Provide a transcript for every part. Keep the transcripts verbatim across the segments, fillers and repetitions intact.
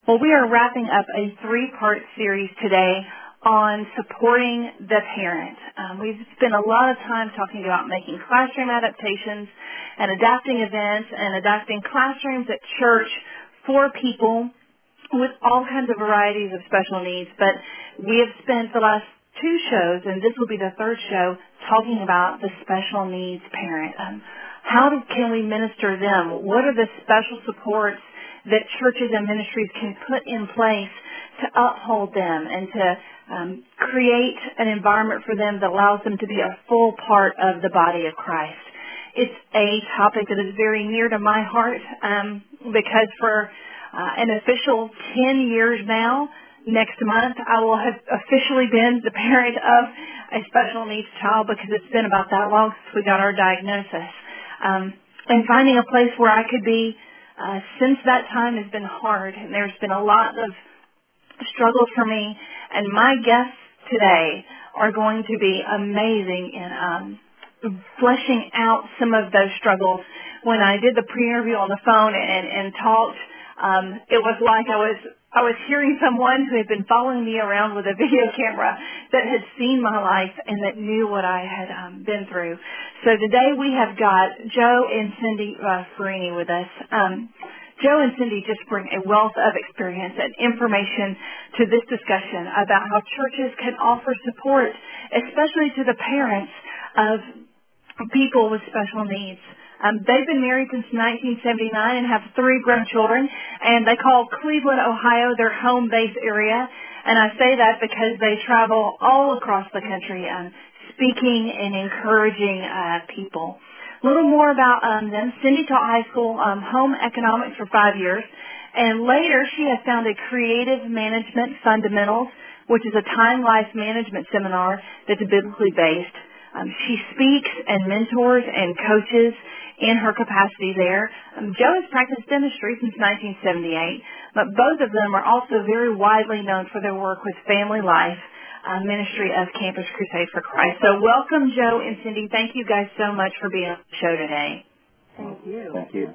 Well, we are wrapping up a three-part series today on supporting the parent. Um, we've spent a lot of time talking about making classroom adaptations and adapting events and adapting classrooms at church for people with all kinds of varieties of special needs. But we have spent the last two shows, and this will be the third show, talking about the special needs parent. Um, how do, can we minister them? What are the special supports that churches and ministries can put in place to uphold them and to um, create an environment for them that allows them to be a full part of the body of Christ? It's a topic that is very near to my heart um, because for uh, an official ten years now, next month, I will have officially been the parent of a special needs child because it's been about that long since we got our diagnosis. Um, and finding a place where I could be uh, since that time has been hard, and there's been a lot of struggle for me. And my guests today are going to be amazing in um, fleshing out some of those struggles. When I did the pre-interview on the phone and, and talked, um, it was like I was I was hearing someone who had been following me around with a video camera that had seen my life and that knew what I had um, been through. So today we have got Joe and Cindy uh, Farini with us. Um, Joe and Cindy just bring a wealth of experience and information to this discussion about how churches can offer support, especially to the parents of people with special needs. Um, they've been married since nineteen seventy-nine and have three grown children, and they call Cleveland, Ohio their home base area. And I say that because they travel all across the country um, speaking and encouraging uh, people. A little more about um, them. Cindy taught high school um, home economics for five years, and later she has founded Creative Management Fundamentals, which is a time-life management seminar that's biblically based. Um, she speaks and mentors and coaches in her capacity there. Um, Joe has practiced dentistry since nineteen seventy-eight, but both of them are also very widely known for their work with Family Life uh, Ministry of Campus Crusade for Christ. So welcome, Joe and Cindy. Thank you guys so much for being on the show today. Thank you. Thank you.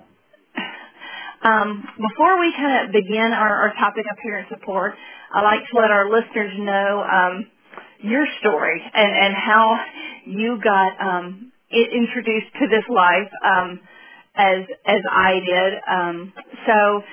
Um, before we kind of begin our, our topic of parent support, I'd like to let our listeners know um, your story and, and how you got um, it introduced to this life um, as as I did. Um, so,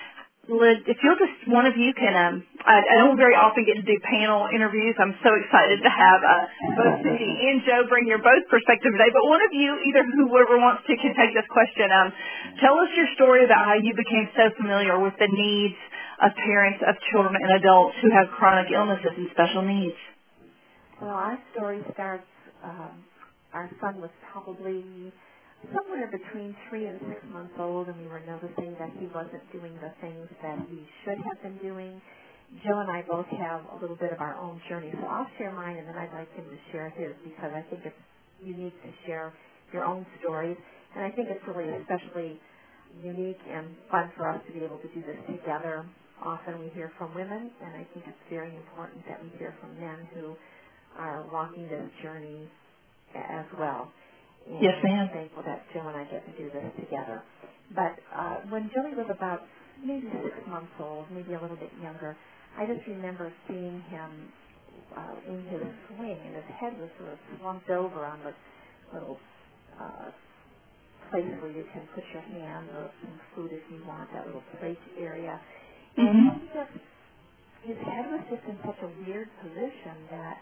if you'll just one of you can, um, I, I don't very often get to do panel interviews. I'm so excited to have uh, both Cindy and Joe bring your both perspective today. But one of you, either whoever wants to, can take this question. Um, tell us your story about how you became so familiar with the needs of parents of children and adults who have chronic illnesses and special needs. Well, our story starts, um, our son was probably somewhere between three and six months old, and we were noticing that he wasn't doing the things that he should have been doing. Joe and I both have a little bit of our own journey, so I'll share mine, and then I'd like him to share his, because I think it's unique to share your own stories, and I think it's really especially unique and fun for us to be able to do this together. Often we hear from women, and I think it's very important that we hear from men who are walking this journey as well. And yes, ma'am. I'm thankful that Joe and I get to do this together. But uh, when Joey was about maybe six months old, maybe a little bit younger, I just remember seeing him uh, in his swing, and his head was sort of slumped over on the little uh, place where you can put your hand or some food if you want, that little plate area. And Mm-hmm. he just, his head was just in such a weird position that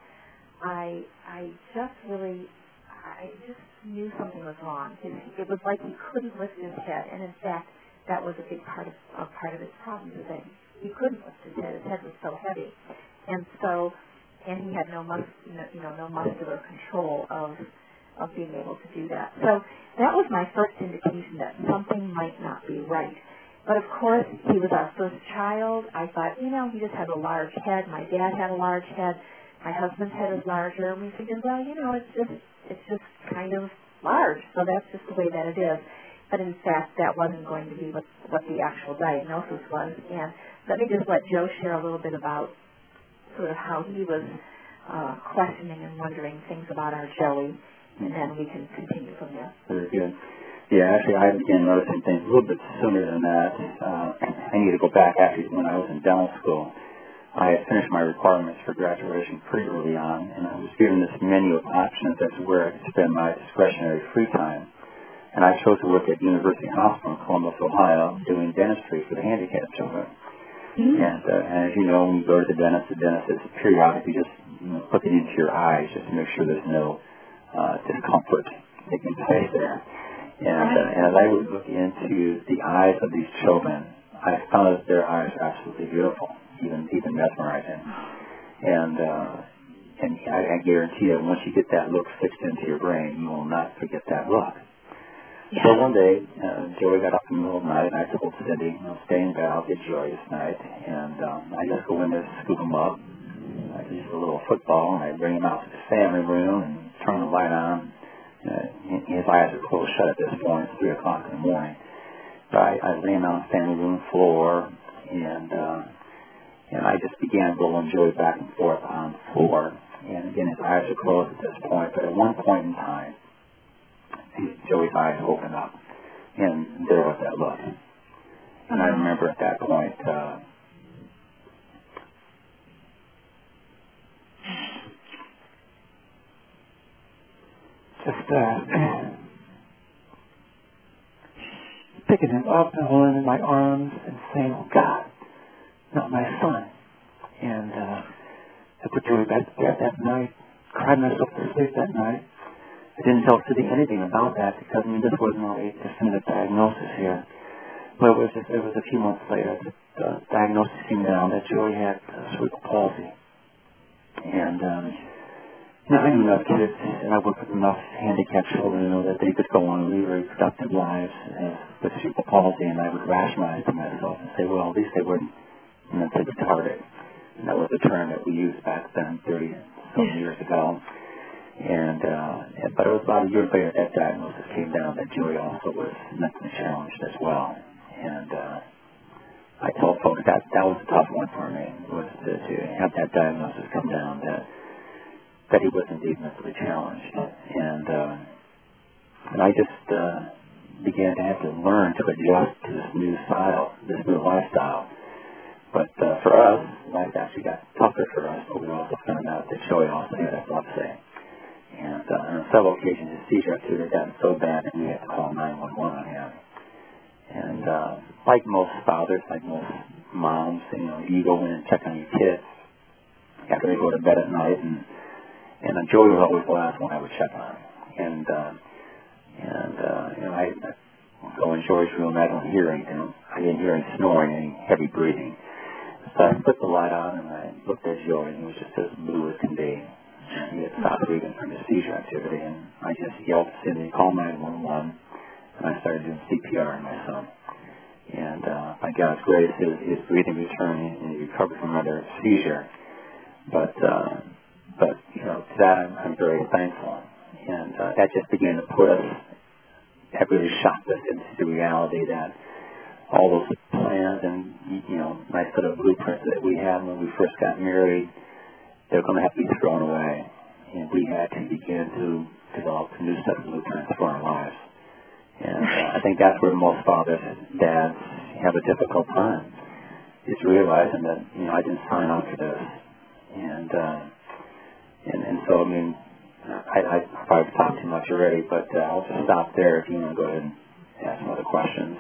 I I just really, I just knew something was wrong. His, it was like he couldn't lift his head, and in fact, that was a big part of, a part of his problem, is that he couldn't lift his head. His head was so heavy, and so, and he had no mus, you know, no muscular control of of being able to do that. So that was my first indication that something might not be right. But of course, he was our first child. I thought, you know, he just had a large head. My dad had a large head. My husband's head is larger, and we figured, well, you know, it's just it's just kind of large, so that's just the way that it is. But in fact, that wasn't going to be what, what the actual diagnosis was. And let me just let Joe share a little bit about sort of how he was uh, questioning and wondering things about our Joey, and then we can continue from there. Very good. Yeah, actually, I began noticing things a little bit sooner than that. Uh, I need to go back, actually, when I was in dental school. I had finished my requirements for graduation pretty early on, and I was given this menu of options as to where I could spend my discretionary free time. And I chose to work at University Hospital in Columbus, Ohio, doing dentistry for the handicapped children. Mm-hmm. And, uh, and as you know, when you go to the dentist, the dentist is periodically just you know, looking into your eyes just to make sure there's no uh, discomfort taking place there. And, uh, and as I would look into the eyes of these children, I found that their eyes are absolutely beautiful, even even mesmerizing. And uh, and I, I guarantee that once you get that look fixed into your brain, you will not forget that look. Yeah. So one day, uh, Joey got up in the middle of the night, and I told Cindy, you know, stay in bed, I'll get Joey this night. And um, I just go in there, scoop him up. I use a little football, and I bring him out to the family room and turn the light on. Uh, his eyes are closed shut at this point. It's three o'clock in the morning. So I, I lay him on the family room floor, and uh, and I just began rolling Joey back and forth on the floor. And again, his eyes are closed at this point. But at one point in time, Joey's eyes opened up, and there was that look. And I remember at that point, uh, just uh, picking him up and holding him in my arms and saying, "Oh God, not my son." And uh, I put Joey back to bed that night, cried myself to sleep that night. I didn't tell Cindy anything about that because I mean this wasn't a definitive diagnosis here. But it was just, it was a few months later that the diagnosis came down that Joey had uh, cerebral palsy. And um, you know, I knew enough kids, and I worked with enough handicapped children to know that they could go on and lead very productive lives uh, with cerebral palsy, and I would rationalize to myself and say, well, at least they weren't mentally retarded. And that was a term that we used back then, thirty-some years ago. And, uh, but it was about a year later that diagnosis came down that Joey also was mentally challenged as well. And uh, I told folks that that was a tough one for me, was to, to have that diagnosis come down that that he was indeed mentally challenged. And uh, and I just uh, began to have to learn to adjust to this new style, this new lifestyle. But uh, for us, life actually got tougher for us, but we also found out that Joey also had epilepsy. And uh, on several occasions, his seizure activity had gotten so bad that we had to call nine one one on him. And uh, like most fathers, like most moms, you know, you go in and check on your kids after they go to bed at night. And, and uh, Joey was always the last one I would check on. And, uh, and uh, you know, I, I go in Joey's room, I don't hear anything. I didn't hear any snoring, any heavy breathing. So I put the light on, and I looked at Joey, and he was just as blue as can be. And he had stopped breathing from his seizure activity, and I just yelled to Cindy, call nine one one, and I started doing C P R on my son. And uh, by God's grace, his, his breathing returned, and he recovered from another seizure. But, uh, but you know, to that I'm, I'm very thankful. And uh, that just began to put us, that really shocked us into the reality that all those plans and, you know, nice sort of blueprints that we had when we first got married, they're going to have to be thrown away. And we had to begin to develop a new set of blueprints for our lives. And uh, I think that's where most fathers and dads have a difficult time, is realizing that, you know, I didn't sign up for this. And, uh, and, and so, I mean, I, I probably talked too much already, but uh, I'll just stop there if you want to go ahead and ask some other questions.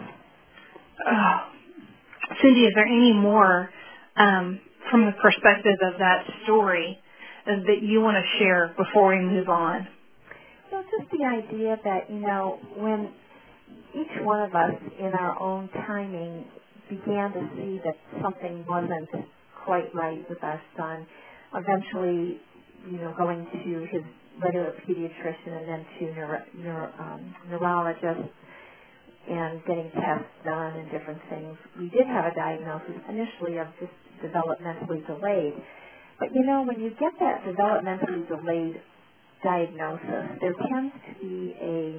Uh, Cindy, is there any more um, from the perspective of that story uh, that you want to share before we move on? Well, just the idea that, you know, when each one of us in our own timing began to see that something wasn't quite right with our son, eventually, you know, going to his regular pediatrician and then to neuro, neuro, um, neurologists and getting tests done and different things. We did have a diagnosis initially of just developmentally delayed. But, you know, when you get that developmentally delayed diagnosis, there tends to be a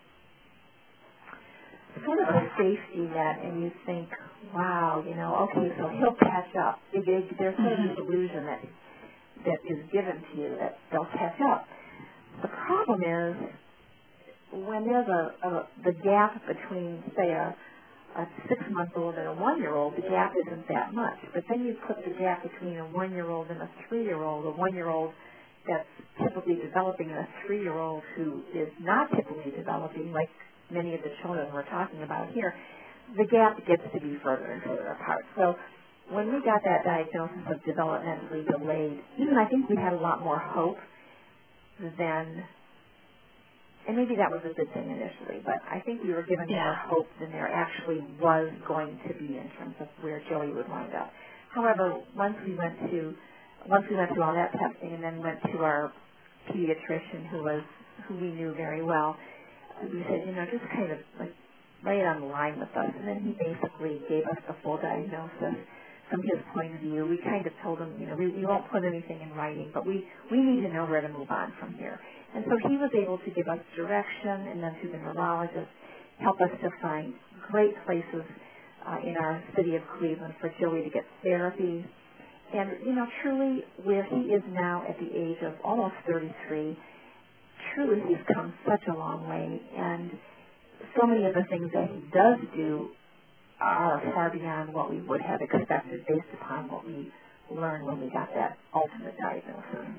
sort of a safety net, and you think, wow, you know, okay, so he'll catch up. There's sort of this illusion that that is given to you that they'll catch up. The problem is when there's a, a the gap between, say, a, a six-month-old and a one-year-old, the gap isn't that much. But then you put the gap between a one-year-old and a three-year-old, a one-year-old that's typically developing, and a three-year-old who is not typically developing, like many of the children we're talking about here, the gap gets to be further and further apart. So when we got that diagnosis of developmentally delayed, I think we had a lot more hope than, and maybe that was a good thing initially, but I think we were given yeah. more hope than there actually was going to be in terms of where Joey would wind up. However, once we went to once we went through all that testing and then went to our pediatrician who was who we knew very well, we said, you know, just kind of like lay it on the line with us. And then he basically gave us the full diagnosis from his point of view. We kind of told him, you know, we, we won't put anything in writing, but we, we need to know where to move on from here. And so he was able to give us direction, and then through the neurologist, help us to find great places uh, in our city of Cleveland for Joey to get therapy. And, you know, truly, where he is now at the age of almost thirty-three, truly he's come such a long way. And so many of the things that he does do are far beyond what we would have expected based upon what we learned when we got that ultimate diagnosis.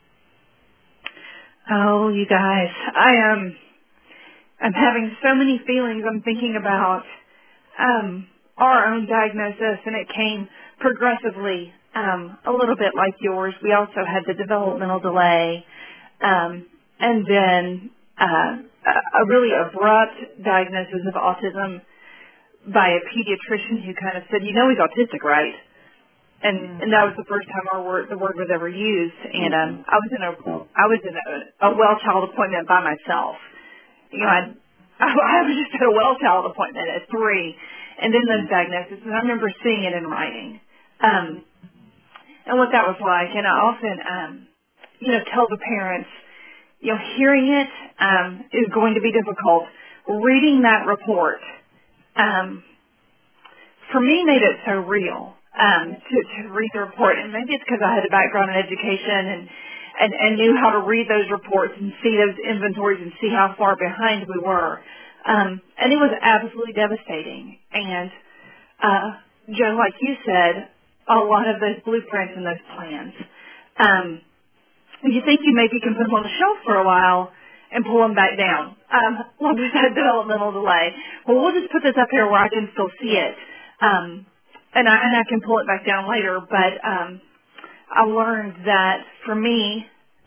Oh, you guys, I am, I'm having so many feelings. I'm thinking about um, our own diagnosis, and it came progressively, um, a little bit like yours. We also had the developmental delay, um, and then uh, a really abrupt diagnosis of autism by a pediatrician who kind of said, you know, he's autistic, right? And and that was the first time our word the word was ever used. And um, I was in a I was in a, a well child appointment by myself. You know, I I was just at a well child appointment at three, and then those diagnoses. And I remember seeing it in writing, um, and what that was like. And I often, um, you know, tell the parents, you know, hearing it um, is going to be difficult. Reading that report, um, for me, made it so real. Um, to, to read the report, and maybe it's because I had a background in education and, and, and knew how to read those reports and see those inventories and see how far behind we were. Um, and it was absolutely devastating. And, uh, Joe, like you said, a lot of those blueprints and those plans, um, you think you maybe can put them on the shelf for a while and pull them back down. Um, like we said, developmental delay. Well, we'll just put this up here where I can still see it. Um, And I, and I can pull it back down later, but um, I learned that for me,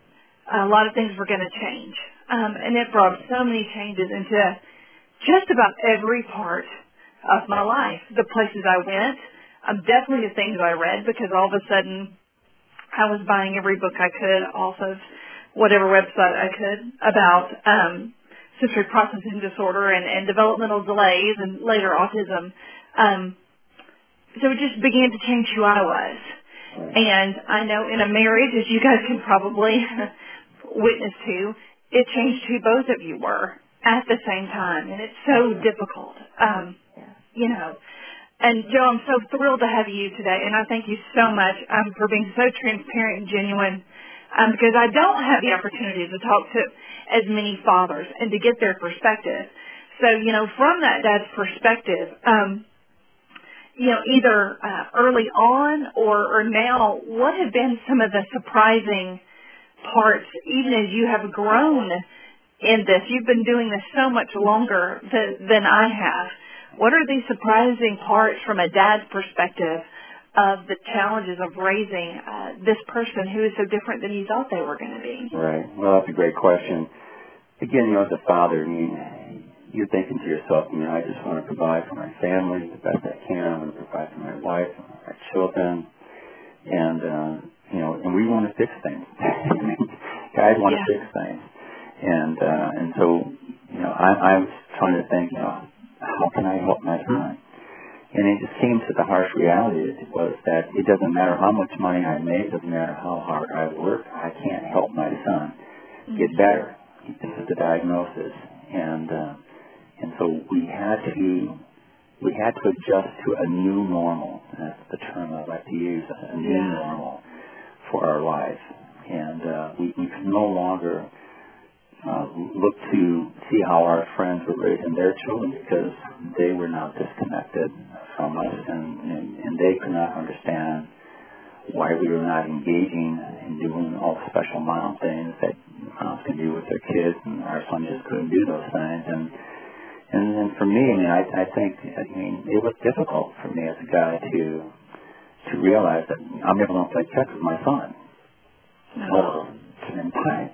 a lot of things were going to change. Um, and it brought so many changes into just about every part of my life. The places I went, um, definitely the things I read, because all of a sudden I was buying every book I could off of whatever website I could about um, sensory processing disorder and, and developmental delays and later autism. Um, So it just began to change who I was. And I know in a marriage, as you guys can probably witness to, it changed who both of you were at the same time. And it's so difficult, um, you know. And Joe, I'm so thrilled to have you today. And I thank you so much um, for being so transparent and genuine, um, because I don't have the opportunity to talk to as many fathers and to get their perspective. So, you know, from that dad's perspective, um, you know, either uh, early on or, or now, what have been some of the surprising parts, even as you have grown in this? You've been doing this so much longer th- than I have. What are these surprising parts from a dad's perspective of the challenges of raising uh, this person who is so different than you thought they were going to be? Right. Well, that's a great question. Again, you know, as a father, I mean, you're thinking to yourself, you know, I just want to provide for my family the best I can. I want to provide for my wife, my children, and, uh, you know, and we want to fix things. Guys want yeah. to fix things. And, uh, and so, you know, I, I was trying to think, you know, how can I help my son? And it just came to the harsh reality was that it doesn't matter how much money I make, it doesn't matter how hard I work, I can't help my son get better. This is the diagnosis. And, uh, And so we had to we had to adjust to a new normal. That's the term I like to use, a new yeah. normal for our lives. And uh, we, we could no longer uh, look to see how our friends were raising their children, because they were now disconnected from us, and, and, and they could not understand why we were not engaging in doing all the special mom things that moms can do with their kids, and our son just couldn't do those things. And and, and for me, I mean, I, I think, I mean, it was difficult for me as a guy to to realize that I'm never going to play checkers with my son. No. Spend time.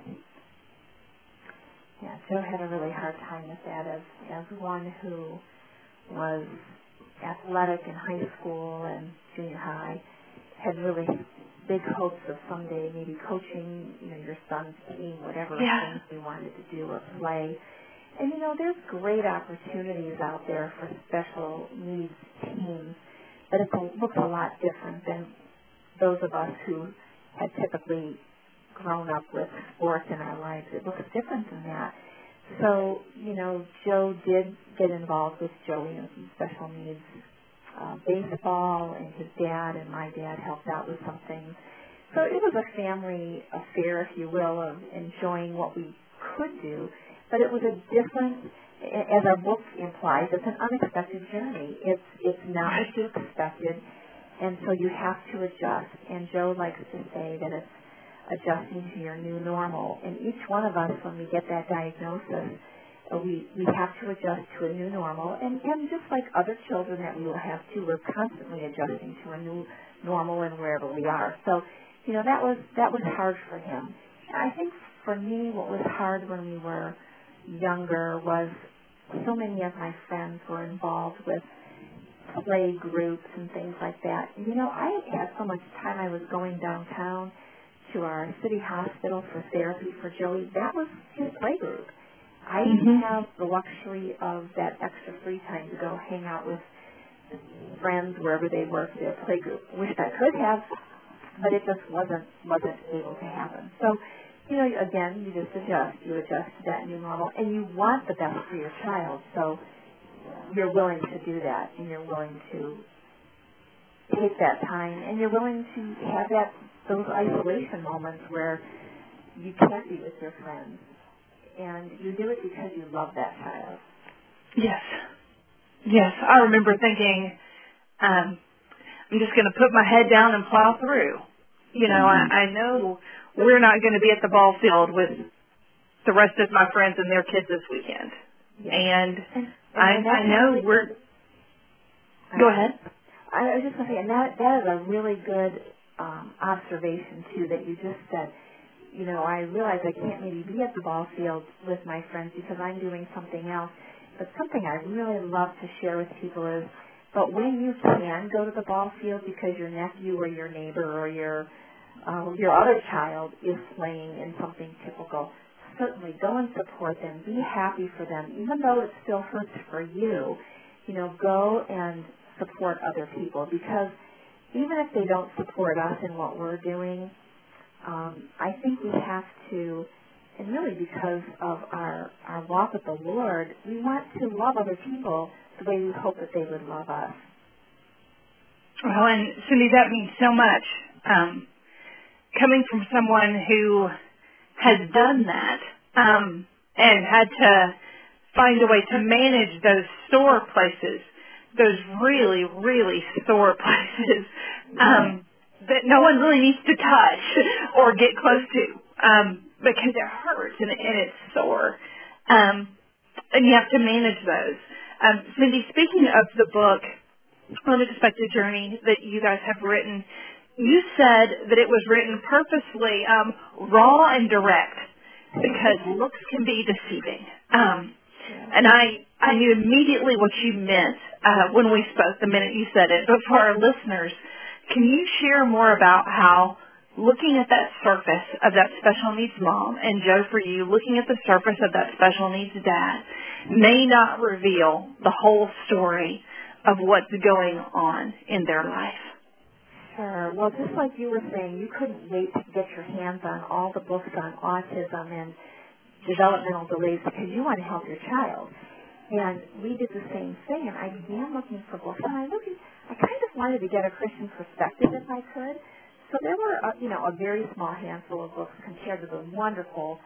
Yeah, Joe had a really hard time with that as as one who was athletic in high school and junior high, had really big hopes of someday maybe coaching, you know, your son's team, whatever Yeah. things he wanted to do or play. And, you know, there's great opportunities out there for special needs teams, but it looks a lot different than those of us who had typically grown up with sports in our lives. It looks different than that. So, you know, Joe did get involved with Joey in some special needs uh, baseball, and his dad and my dad helped out with some things. So it was a family affair, if you will, of enjoying what we could do. But it was a different, as our book implies, it's an unexpected journey. It's it's not what you expected, and so you have to adjust. And Joe likes to say that it's adjusting to your new normal. And each one of us, when we get that diagnosis, uh, we, we have to adjust to a new normal. And, and just like other children that we will have too, we're constantly adjusting to a new normal and wherever we are. So, you know, that was that was hard for him. I think for me, what was hard when we were younger was so many of my friends were involved with play groups and things like that. And, you know, I had so much time. I was going downtown to our city hospital for therapy for Joey. That was his play group. I didn't Mm-hmm. have the luxury of that extra free time to go hang out with friends wherever they were for their play group. Wished I could have, but it just wasn't wasn't able to happen. So, you know, again, you just adjust. You adjust to that new normal, and you want the best for your child. So you're willing to do that, and you're willing to take that time, and you're willing to have that those isolation moments where you can't be with your friends, and you do it because you love that child. Yes. Yes. I remember thinking, um, I'm just going to put my head down and plow through. You know, I, I know we're not going to be at the ball field with the rest of my friends and their kids this weekend. Yes. And, and, and I, and I know really we're... Good. Go ahead. I was just going to say, and that, that is a really good um, observation, too, that you just said. You know, I realize I can't maybe be at the ball field with my friends because I'm doing something else. But something I really love to share with people is, but when you can go to the ball field because your nephew or your neighbor or your uh, your other child is playing in something typical, certainly go and support them. Be happy for them, even though it still hurts for you. You know, go and support other people, because even if they don't support us in what we're doing, um, I think we have to, and really because of our, our walk with the Lord, we want to love other people the way we hope that they would love us. Well, and Cindy, that means so much. Um, coming from someone who has done that um, and had to find a way to manage those sore places, those really, really sore places um, that no one really needs to touch or get close to um, because it hurts and, and it's sore. Um, and you have to manage those. Um, Cindy, speaking of the book, Unexpected Journey, that you guys have written, you said that it was written purposely um, raw and direct because looks can be deceiving. Um, and I, I knew immediately what you meant uh, when we spoke the minute you said it. But for our listeners, can you share more about how looking at that surface of that special needs mom, and Joe, for you, looking at the surface of that special needs dad may not reveal the whole story of what's going on in their life? Sure. Well, just like you were saying, you couldn't wait to get your hands on all the books on autism and developmental delays because you want to help your child. And we did the same thing, and I began looking for books. And I looked, I kind of wanted to get a Christian perspective if I could. So there were, a, you know, a very small handful of books compared to the wonderful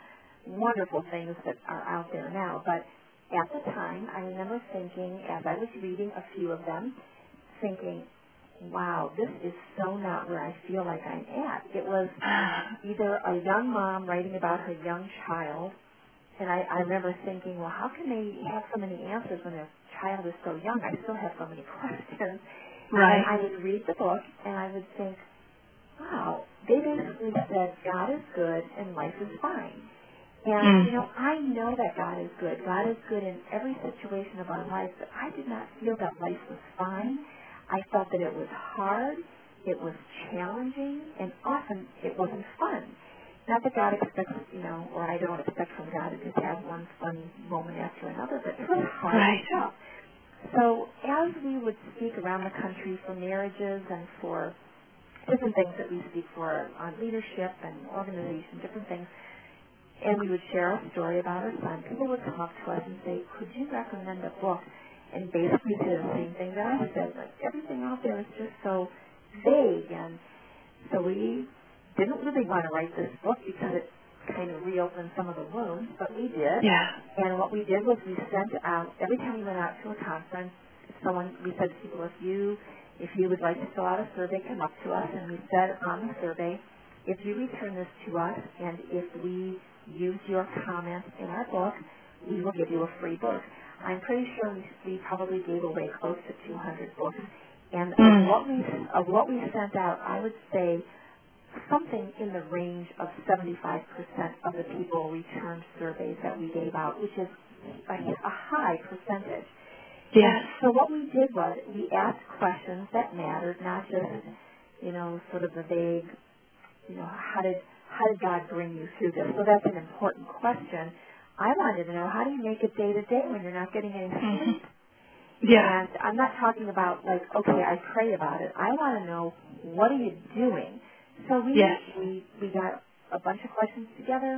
wonderful things that are out there now. But at the time, I remember thinking, as I was reading a few of them, thinking, wow, this is so not where I feel like I'm at. It was either a young mom writing about her young child, and I, I remember thinking, well, how can they have so many answers when their child is so young? I still have so many questions. Right. And I would read the book, and I would think, wow, they basically said God is good and life is fine. And, mm. you know, I know that God is good. God is good in every situation of our life, but I did not feel that life was fine. I felt that it was hard, it was challenging, and often it wasn't fun. Not that God expects, you know, or I don't expect from God to just have one fun moment after another, but it was hard right. stuff. So as we would speak around the country for marriages and for different things that we speak for on leadership and organization, different things, and we would share our story about our son, people would come up to us and say, could you recommend a book? And basically say the same thing that I said, like everything out there is just so vague. And so we didn't really want to write this book because it kind of reopened some of the wounds, but we did. Yeah. And what we did was we sent out, every time we went out to a conference, someone, we said to people, if you, if you would like to fill out a survey, come up to us. And we said on the survey, if you return this to us and if we use your comments in our book, we will give you a free book. I'm pretty sure we, we probably gave away close to two hundred books. And mm. of, what we, of what we sent out, I would say something in the range of seventy-five percent of the people returned surveys that we gave out, which is a, a high percentage. Yes. And so what we did was we asked questions that mattered, not just, you know, sort of the vague, you know, how did, how did God bring you through this? So that's an important question. I wanted to know, how do you make it day to day when you're not getting any sleep? Yeah. And I'm not talking about like, okay, I pray about it. I want to know, what are you doing? So we, yes. we we got a bunch of questions together.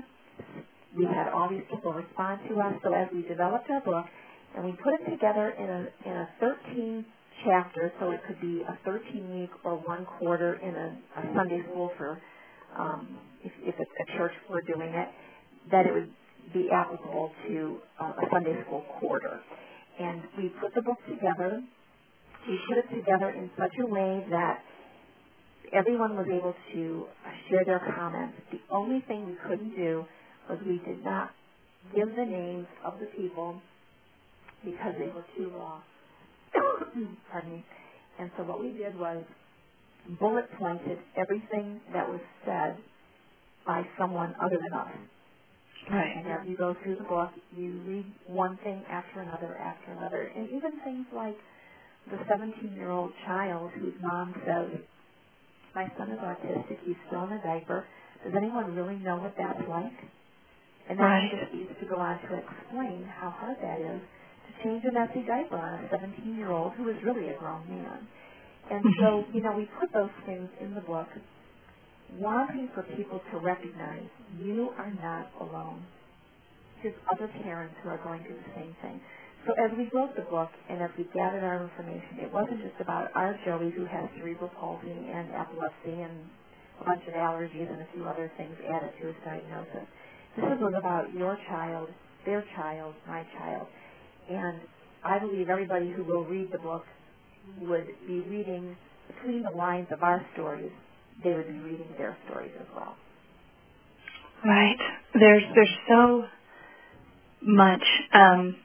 We had all these people respond to us. So as we developed our book, and we put it together in a in a thirteen chapter, so it could be a thirteen week or one quarter in a, a Sunday school for, um, if, if it's a church we're doing it, that it would be applicable to uh, a Sunday school quarter. And we put the book together. We put it together in such a way that everyone was able to share their comments. The only thing we couldn't do was we did not give the names of the people because they were too raw. Pardon me. And so what we did was bullet pointed everything that was said by someone other than us. Right. And as you go through the book, you read one thing after another after another. And even things like the seventeen-year-old child whose mom says, my son is autistic, he's still in a diaper. Does anyone really know what that's like? And then right. she just needs to go on to explain how hard that is to change a messy diaper on a seventeen-year-old who is really a grown man. And so, you know, we put those things in the book, wanting for people to recognize you are not alone. There's other parents who are going through the same thing. So as we wrote the book and as we gathered our information, it wasn't just about our Joey who has cerebral palsy and epilepsy and a bunch of allergies and a few other things added to his diagnosis. This was about your child, their child, my child. And I believe everybody who will read the book would be reading between the lines of our stories. They would be reading their stories as well. Right. There's there's so much um,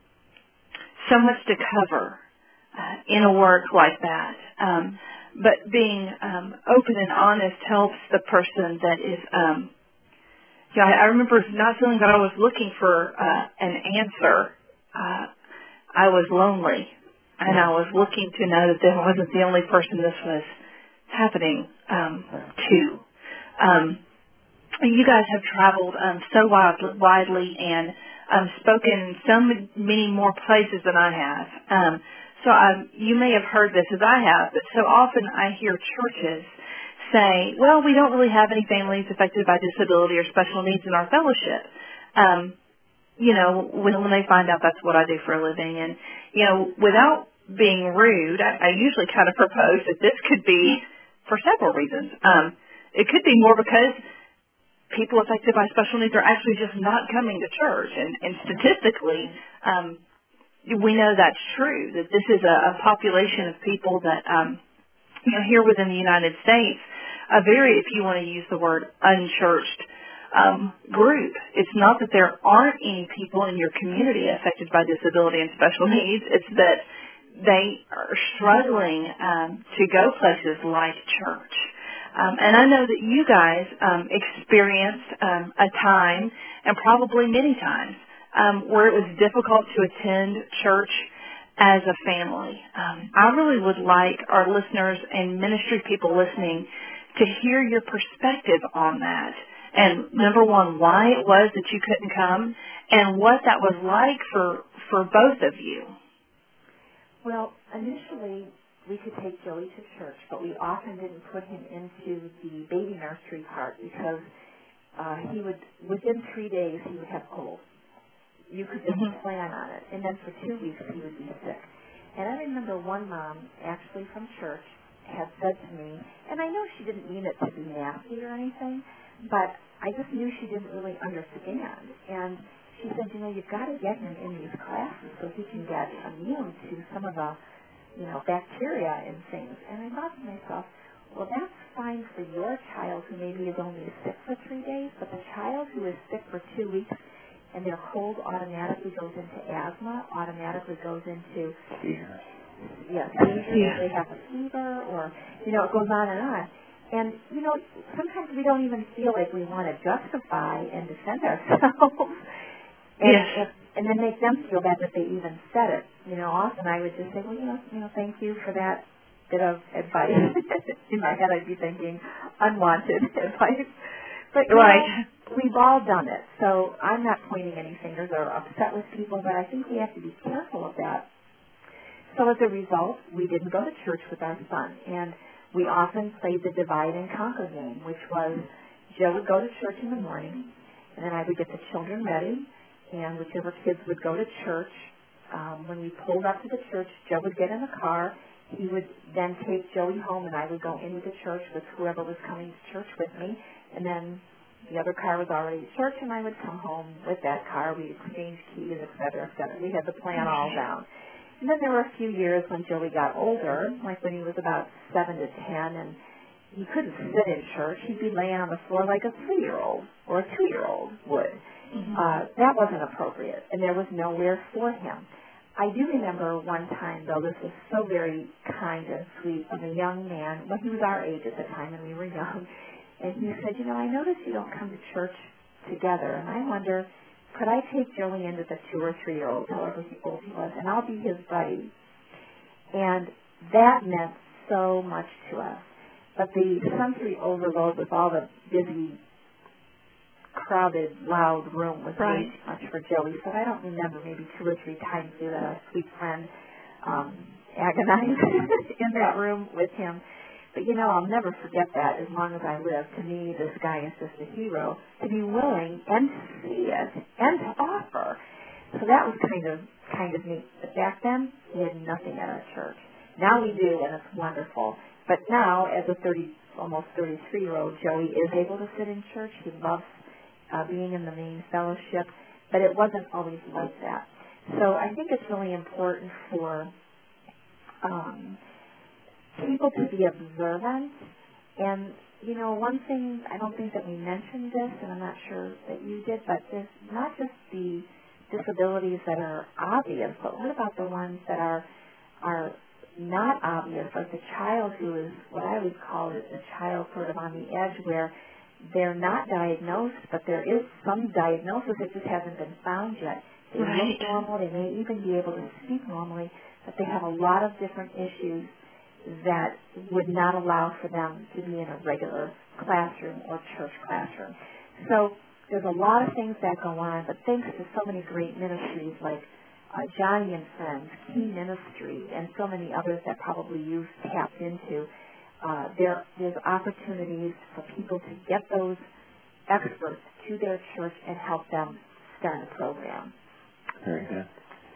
so much to cover uh, in a work like that. Um, but being um, open and honest helps the person that is. Um, yeah, I remember not feeling that I was looking for uh, an answer. Uh, I was lonely, and I was looking to know that there wasn't the only person this was happening um, to. Um, you guys have traveled um, so wide, widely and um, spoken in so many more places than I have. Um, so um, you may have heard this as I have, but so often I hear churches say, well, we don't really have any families affected by disability or special needs in our fellowship. Um, you know, when, when they find out that's what I do for a living. And, you know, without being rude, I, I usually kind of propose that this could be for several reasons. Um, it could be more because people affected by special needs are actually just not coming to church. And, and statistically, um, we know that's true, that this is a, a population of people that, um, you know, here within the United States, a very, if you want to use the word, unchurched um, group. It's not that there aren't any people in your community affected by disability and special needs. It's that they are struggling um, to go places like church. Um, and I know that you guys um, experienced um, a time, and probably many times, um, where it was difficult to attend church as a family. Um, I really would like our listeners and ministry people listening to hear your perspective on that. And number one, why it was that you couldn't come, and what that was like for, for both of you. Well, initially, we could take Joey to church, but we often didn't put him into the baby nursery part because uh, he would, within three days, he would have cold. You could just mm-hmm. plan on it. And then for two weeks, he would be sick. And I remember one mom, actually from church, had said to me, and I know she didn't mean it to be nasty or anything, but I just knew she didn't really understand. And she said, you know, you've got to get him in these classes so he can get immune to some of the, you know, bacteria and things. And I thought to myself, well, that's fine for your child who maybe is only sick for three days, but the child who is sick for two weeks and their cold automatically goes into asthma, automatically goes into seizures. Yes, seizures, yeah. They have a fever, or, you know, it goes on and on. And, you know, sometimes we don't even feel like we want to justify and defend ourselves. and, yes. and, and then make them feel bad that they even said it. You know, often I would just say, well, you know, you know, thank you for that bit of advice. In my head I'd be thinking unwanted advice. But, you right. know, we've all done it. So I'm not pointing any fingers or upset with people, but I think we have to be careful of that. So as a result, we didn't go to church with our son, and we often played the divide and conquer game, which was Joe would go to church in the morning, and then I would get the children ready, and whichever kids would go to church. Um, when we pulled up to the church, Joe would get in the car. He would then take Joey home, and I would go into the church with whoever was coming to church with me, and then the other car was already at church, and I would come home with that car. We exchanged keys, et cetera, et cetera. We had the plan all down. And then there were a few years when Joey got older, like when he was about seven to ten, and he couldn't sit in church. He'd be laying on the floor like a three-year-old or a two-year-old would. Mm-hmm. Uh, that wasn't appropriate, and there was nowhere for him. I do remember one time, though, this was so very kind and sweet of a young man. Well, he was our age at the time, and we were young. And he said, you know, I noticed you don't come to church together, and I wonder, could I take Joey into the two or three-year-old, however old he was, and I'll be his buddy. And that meant so much to us. But the sensory overload with all the busy, crowded, loud room was right. way too much for Joey. So I don't remember, maybe two or three times that our sweet friend um, agonized in that room with him. But, you know, I'll never forget that as long as I live. To me, this guy is just a hero to be willing and to see it and to offer. So that was kind of kind of neat. But back then, we had nothing at our church. Now we do, and it's wonderful. But now, as a thirty, almost thirty-three-year-old, Joey is able to sit in church. He loves uh, being in the main fellowship, but it wasn't always like that. So I think it's really important for um, people to be observant. And, you know, one thing, I don't think that we mentioned this, and I'm not sure that you did, but there's not just the disabilities that are obvious, but what about the ones that are are not obvious, like the child who is what I would call it, a child sort of on the edge where they're not diagnosed, but there is some diagnosis that just hasn't been found yet. They right. look normal, they may even be able to speak normally, but they have a lot of different issues that would not allow for them to be in a regular classroom or church classroom. So there's a lot of things that go on, but thanks to so many great ministries like uh, Johnny and Friends, Key Ministry, and so many others that probably you've tapped into, uh, there, there's opportunities for people to get those experts to their church and help them start a program. Very good.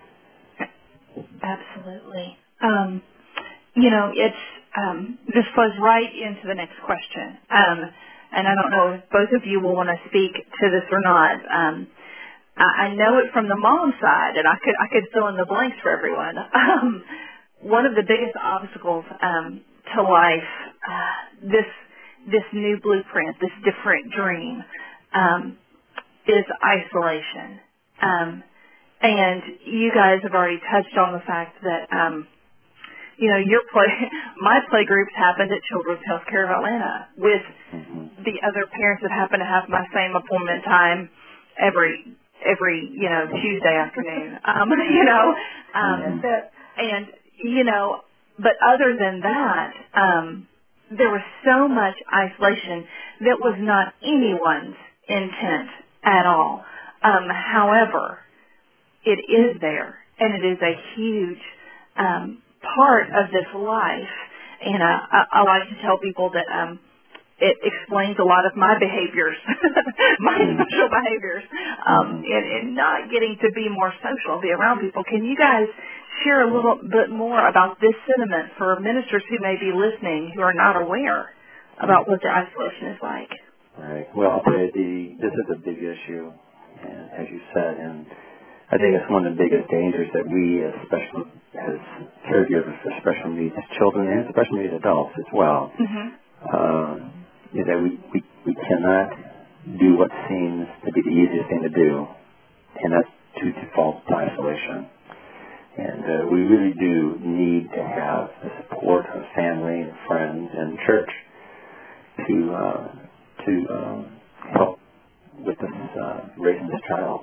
Absolutely. Um, you know, it's um, this flows right into the next question. Um, and I don't know if both of you will want to speak to this or not. Um, I, I know it from the mom side, and I could I could fill in the blanks for everyone. Um, one of the biggest obstacles um, to life, uh, this this new blueprint, this different dream, um, is isolation. Um, and you guys have already touched on the fact that, um, you know, your play, my play groups happened at Children's Healthcare of Atlanta with Mm-hmm. the other parents that happen to have my same appointment time every every you know Tuesday afternoon. Um, you know, um, Mm-hmm. that, and you know, but other than that, um, there was so much isolation that was not anyone's intent at all. Um, however, it is there, and it is a huge um, part of this life. And uh, I, I like to tell people that um, it explains a lot of my behaviors, my Mm-hmm. social behaviors, um, and, and not getting to be more social, be around people. Can you guys share a little bit more about this sentiment for ministers who may be listening who are not aware about what the isolation is like? Right. Well, I'll tell you, the, this is a big issue, and, as you said, and I think it's one of the biggest dangers that we, as special as caregivers for special needs children and special needs adults as well, Mm-hmm. uh, is that we, we, we cannot do what seems to be the easiest thing to do, and that's to default to isolation. And uh, we really do need to have the support of family and friends and church to uh, to um, help with this uh, raising this child.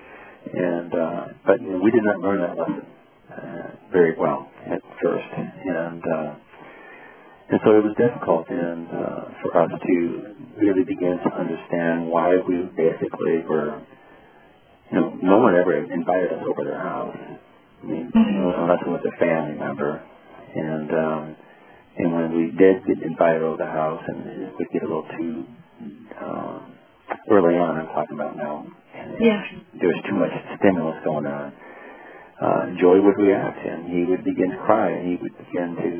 And uh, but you know, we did not learn that lesson uh, very well at first, and uh, and so it was difficult and uh, for us to really begin to understand why we basically were. You know, no one ever invited us over their house. I mean, unless it was a family member, and um, and when we did get invited over the house, and we get a little too um, early on, I'm talking about now, and Yeah. there was too much stimulus going on. Uh, Joey would react, and he would begin to cry, and he would begin to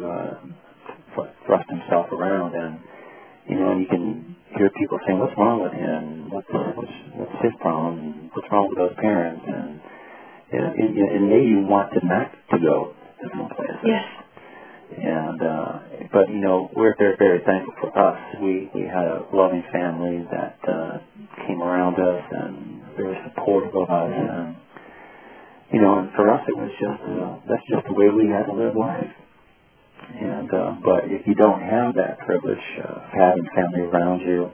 uh, thrust himself around, and you know, and you can hear people saying, "What's wrong with him? What's what's, what's his problem? And what's wrong with those parents?" And and, and, and made you want to not to go to some places. Yes. And uh, but you know, we're very very thankful for us. We we had a loving family that uh, came around us and very supportive of us. And you know, and for us it was just uh, that's just the way we had to live life. And uh, but if you don't have that privilege of having family around you,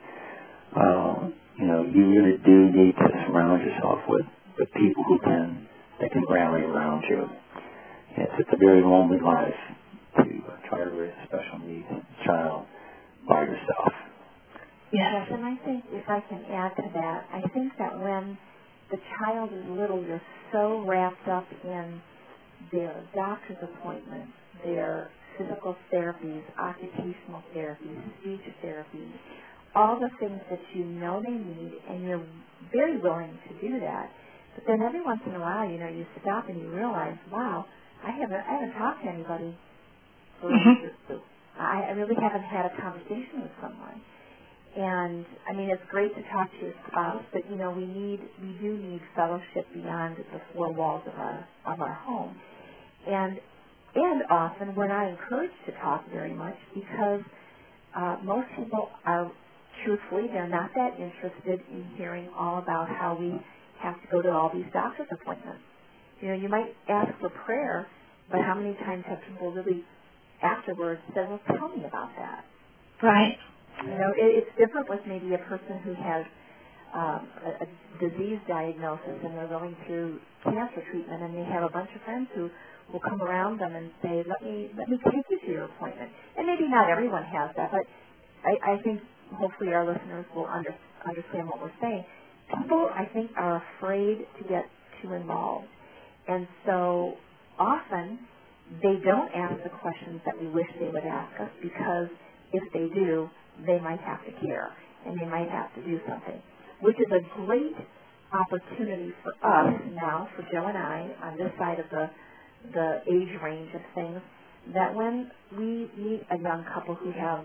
uh, you know, you really do need to surround yourself with, with people who can that can rally around you. It's, it's a very lonely life to uh, try to raise a special needs child by yourself. Yes. Yes, and I think if I can add to that, I think that when the child is little, you're so wrapped up in their doctor's appointments, their physical therapies, occupational therapies, speech therapies, all the things that you know they need, and you're very willing to do that. But then every once in a while, you know, you stop and you realize, wow, I haven't, I haven't talked to anybody for Mm-hmm. a week or two. I, I really haven't had a conversation with someone. And, I mean, it's great to talk to your spouse, but, you know, we need, we do need fellowship beyond the four walls of our, of our home. And, and often we're not encouraged to talk very much because uh, most people are, truthfully, they're not that interested in hearing all about how we have to go to all these doctor's appointments. You know, you might ask for prayer, but how many times have people really afterwards said, well, tell me about that? Right. You know, it, it's different with maybe a person who has um, a, a disease diagnosis and they're going through cancer treatment, and they have a bunch of friends who will come around them and say, let me let me take you to your appointment. And maybe not everyone has that, but I, I think hopefully our listeners will under, understand what we're saying. People, I think, are afraid to get too involved. And so often they don't ask the questions that we wish they would ask us, because if they do, they might have to care and they might have to do something, which is a great opportunity for us now, for Joe and I, on this side of the the age range of things, that when we meet a young couple who have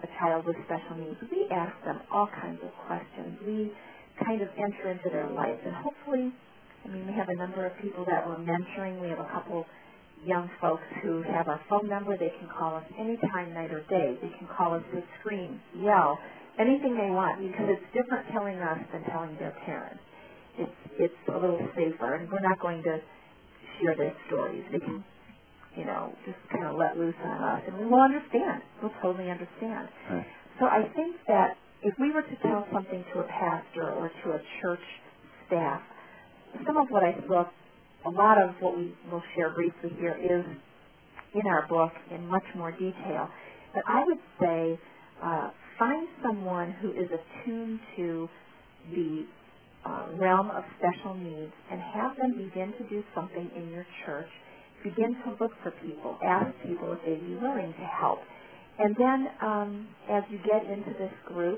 a child with special needs, we ask them all kinds of questions. We kind of enter into their life, and hopefully, I mean, we have a number of people that we're mentoring. We have a couple young folks who have our phone number. They can call us anytime, night or day. They can call us to scream, yell, anything they want, because it's different telling us than telling their parents. It's it's a little safer, and we're not going to share their stories. They can, you know, just kind of let loose on us, and we will understand. We'll totally understand. Right. So I think that if we were to tell something to a pastor or to a church staff, some of what I spoke, a lot of what we will share briefly here is in our book in much more detail. But I would say uh, find someone who is attuned to the uh, realm of special needs and have them begin to do something in your church. Begin to look for people. Ask people if they'd be willing to help. And then um, as you get into this group,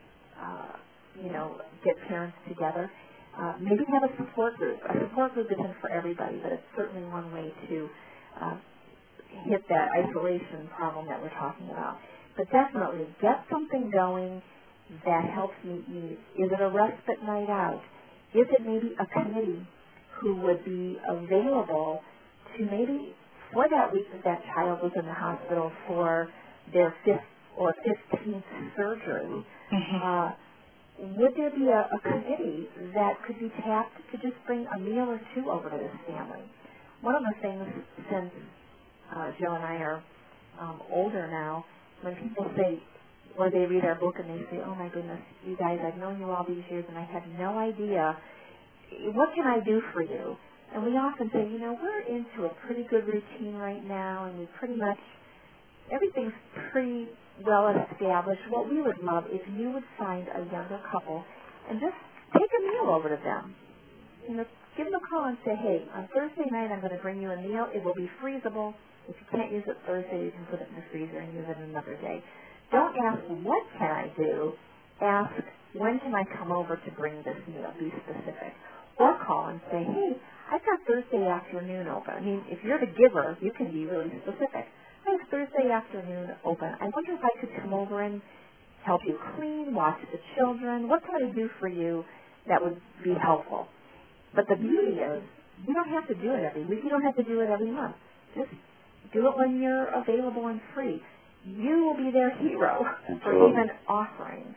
uh, you know, get parents together, uh, maybe have a support group. A support group isn't for everybody, but it's certainly one way to uh, hit that isolation problem that we're talking about. But definitely get something going that helps meet needs. Is it a respite night out? Is it maybe a committee who would be available to maybe for that week that that child was in the hospital for their fifth or fifteenth surgery? Mm-hmm. Uh, would there be a, a committee that could be tapped to just bring a meal or two over to this family? One of the things, since uh, Joe and I are um, older now, when people say, or they read our book and they say, oh my goodness, you guys, I've known you all these years and I had no idea, what can I do for you? And we often say, you know, we're into a pretty good routine right now, and we pretty much, everything's pretty well established. What we would love if you would find a younger couple and just take a meal over to them. You know, give them a call and say, hey, on Thursday night I'm going to bring you a meal. It will be freezable. If you can't use it Thursday, you can put it in the freezer and use it another day. Don't ask, what can I do? Ask, when can I come over to bring this meal? Be specific. Or call and say, hey, I've got Thursday afternoon open. I mean, if you're the giver, you can be really specific. I have Thursday afternoon open. I wonder if I could come over and help you clean, watch the children. What can I do for you that would be helpful? But the beauty is, you don't have to do it every week. You don't have to do it every month. Just do it when you're available and free. You will be their hero for even offering.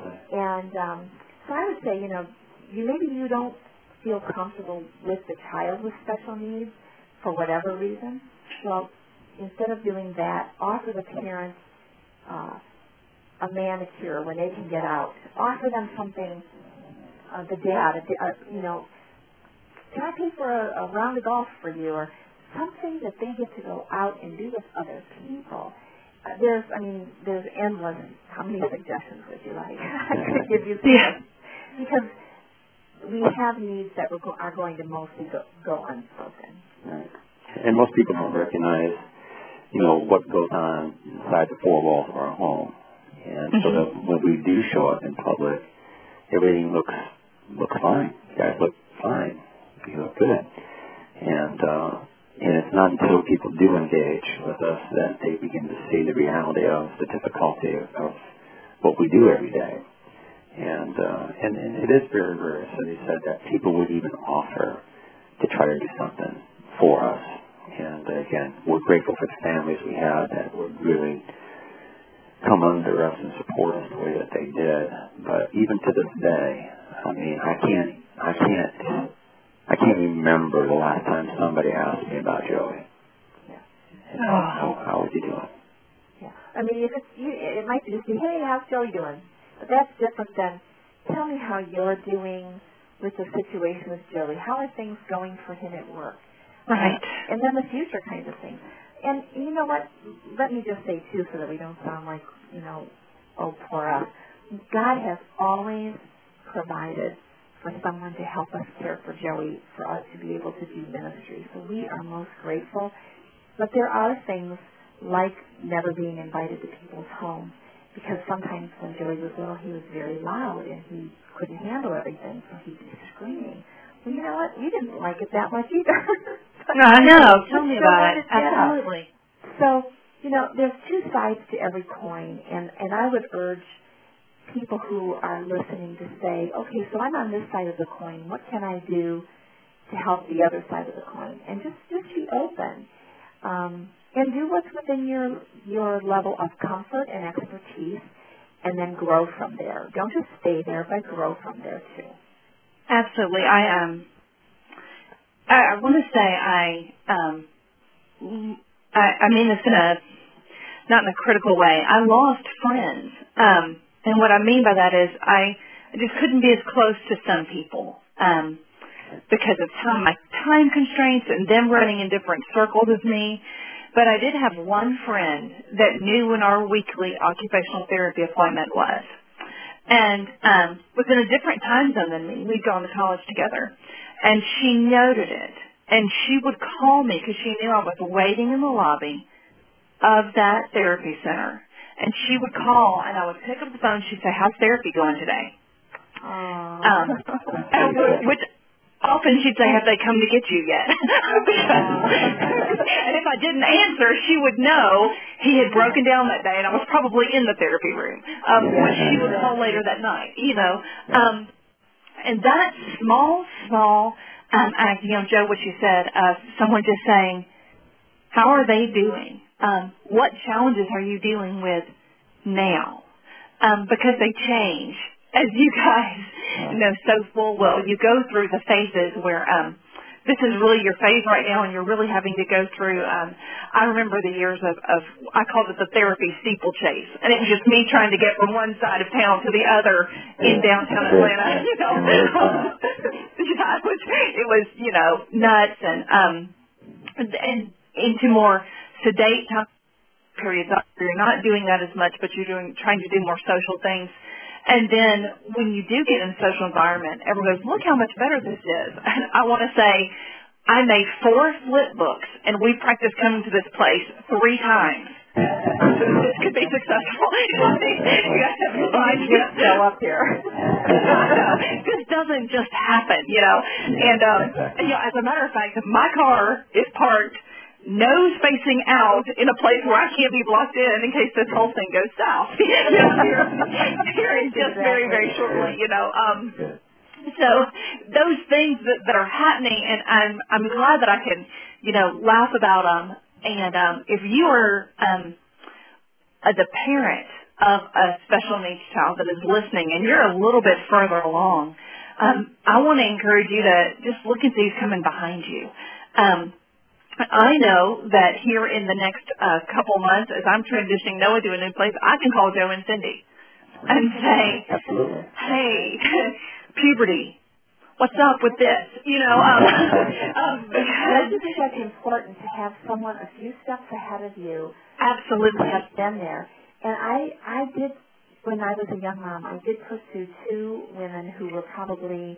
And um, so I would say, you know, you maybe you don't feel comfortable with the child with special needs for whatever reason. Well, instead of doing that, offer the parents uh, a manicure when they can get out. Offer them something, uh, the dad, a, a, you know, can I pay for a, a round of golf for you, or something that they get to go out and do with other people. Uh, there's, I mean, there's endless. How many suggestions would you like? I could give you some. Yeah. Because we have needs that we're go- are going to mostly go, go unspoken. Right. And most people don't recognize, you know, what goes on inside the four walls of our home. And mm-hmm. so that when we do show up in public, everything looks looks fine. You guys look fine. You look good. And uh, and it's not until people do engage with us that they begin to see the reality of the difficulty of, of what we do every day. And, uh, and and it is very rare, so they said, that people would even offer to try to do something for us. And uh, again, we're grateful for the families we have that would really come under us and support us the way that they did. But even to this day, I mean, I can't, I can't, I can't remember the last time somebody asked me about Joey. Yeah. And how, how, how is he doing? Yeah. I mean, if it's, it might just be, hey, how's Joey doing? But that's different than, tell me how you're doing with the situation with Joey. How are things going for him at work? Right. Uh, and then the future kinds of things. And you know what? Let me just say, too, so that we don't sound like, you know, oh, poor us. God has always provided for someone to help us care for Joey, for us to be able to do ministry. So we are most grateful. But there are things like never being invited to people's homes. Because sometimes when Joey was little, he was very loud and he couldn't handle everything, so he'd be screaming. Well, you know what? You didn't like it that much either. No, I know. Tell me about it. Absolutely. So you know, there's two sides to every coin, and, and I would urge people who are listening to say, okay, so I'm on this side of the coin. What can I do to help the other side of the coin? And just, just be open. Um, and do what's within your your level of comfort and expertise, and then grow from there. Don't just stay there, but grow from there too. Absolutely. I um, I, I want to say I um, I, I mean this in a not in a critical way. I lost friends, um, and what I mean by that is I just couldn't be as close to some people um, because of time, my time constraints, and them running in different circles as me. But I did have one friend that knew when our weekly occupational therapy appointment was, and um, was in a different time zone than me. We'd gone to college together, and she noted it, and she would call me because she knew I was waiting in the lobby of that therapy center, and she would call, and I would pick up the phone. She'd say, "How's therapy going today?" Um, which often she'd say, "Have they come to get you yet?" And if I didn't answer, she would know he had broken down that day, and I was probably in the therapy room, um, which she would call later that night, you know. Um, and that small, small um, act, you know, Joe, what you said, of someone just saying, how are they doing? Um, what challenges are you dealing with now? Um, because they change. As you guys know so full well, you go through the phases where um, this is really your phase right now, and you're really having to go through. Um, I remember the years of, of, I called it the therapy steeplechase, and it was just me trying to get from one side of town to the other in downtown Atlanta. You know, yeah, it was, it was, you know, nuts and um, and into more sedate time periods. You're not doing that as much, but you're doing trying to do more social things. And then when you do get in a social environment, everyone goes, look how much better this is. And I want to say, I made four flip books, and we practiced coming to this place three times. So this could be successful. You guys have to find just show up here. This doesn't just happen, you know. And, um, you know, as a matter of fact, my car is parked nose facing out in a place where I can't be blocked in in case this whole thing goes south. here, here in just very, very shortly, you know. Um, so those things that, that are happening, and I'm I'm glad that I can, you know, laugh about them. And um, if you are um, uh, the parent of a special needs child that is listening, and you're a little bit further along, um, I want to encourage you to just look at these coming behind you. Um, I know that here in the next uh, couple months, as I'm transitioning Noah to a new place, I can call Joe and Cindy and say, Absolutely. hey, puberty, what's up with this? You know, um, um, I just think that's important to have someone a few steps ahead of you. Absolutely. Who has been there. And I, I did, when I was a young mom, I did pursue two women who were probably,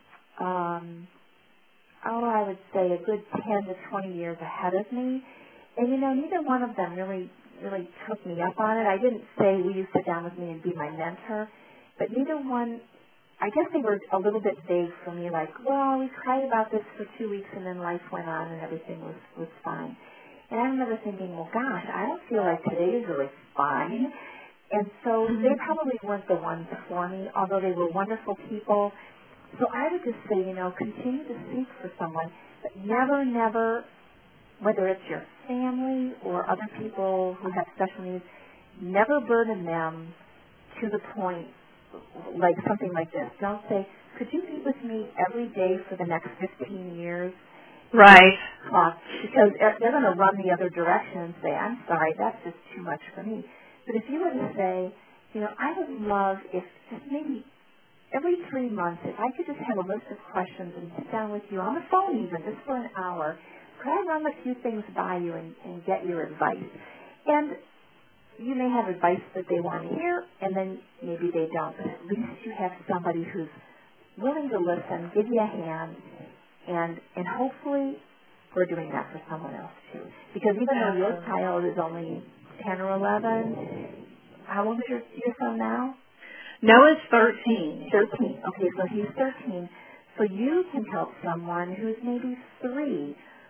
um, oh, I would say a good ten to twenty years ahead of me. And, you know, neither one of them really, really took me up on it. I didn't say, will you sit down with me and be my mentor? But neither one, I guess they were a little bit vague for me, like, well, we cried about this for two weeks and then life went on and everything was, was fine. And I remember thinking, well, gosh, I don't feel like today is really fine. And so they probably weren't the ones for me, although they were wonderful people. So I would just say, you know, continue to seek for someone, but never, never, whether it's your family or other people who have special needs, never burden them to the point, like something like this. Don't say, could you meet with me every day for the next fifteen years? Right. Uh, because they're going to run the other direction and say, I'm sorry, that's just too much for me. But if you were to say, you know, I would love if just maybe every three months, if I could just have a list of questions and sit down with you on the phone even, just for an hour, could I run a few things by you and, and get your advice? And you may have advice that they want to hear, and then maybe they don't. But at least you have somebody who's willing to listen, give you a hand, and and hopefully we're doing that for someone else too. Because even though your child is only ten or eleven, how old is your, your son now? Noah's thirteen. thirteen. Okay, so he's thirteen. So you can help someone who's maybe three,